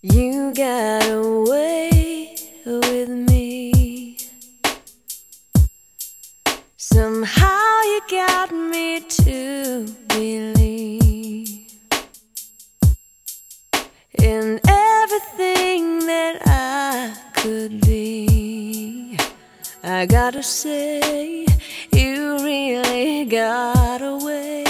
You got away with me. Somehow you got me to believe in everything that I could be. I gotta say, you really got away.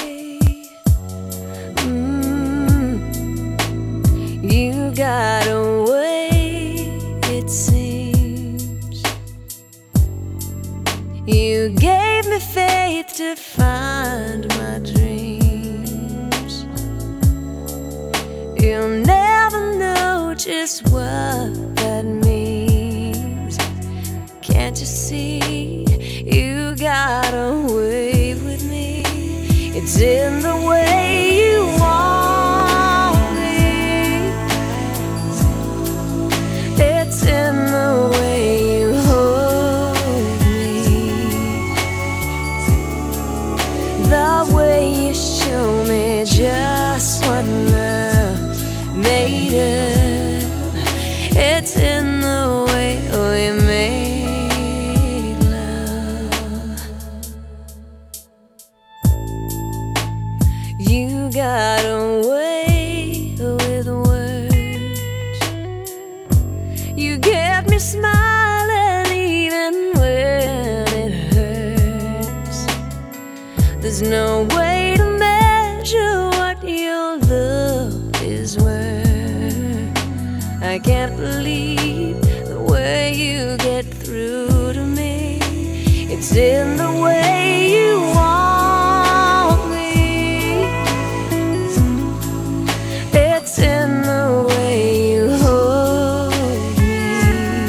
You got away, it seems. You gave me faith to find my dreams. You'll never know just what that means. Can't you see? You got away with me. It's in the way you want me. It's in the way you hold me. The way you show me just what love made of. It's in the way we made love. You got away with words. You get me smiling even when it hurts. There's no way to measure what your love is worth. I can't believe the way you get through to me. It's in the way you want me. It's in the way you hold me.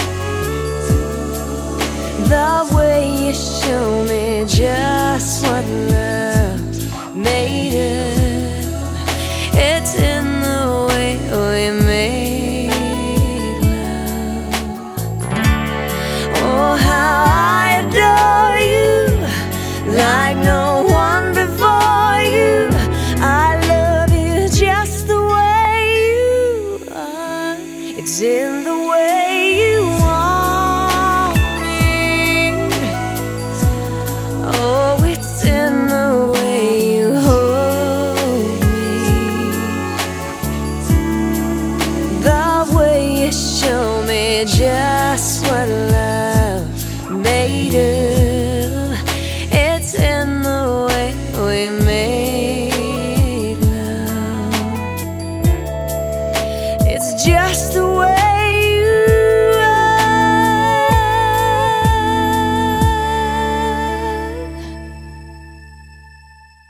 The way you show me just what love made of. It's in the way we made love. Oh, how I adore you like no one before you. I love you just the way you are. It's in the way you want me. Oh, it's in the way you hold me. The way you show me just what love made of. It's in the way we made love. It's just the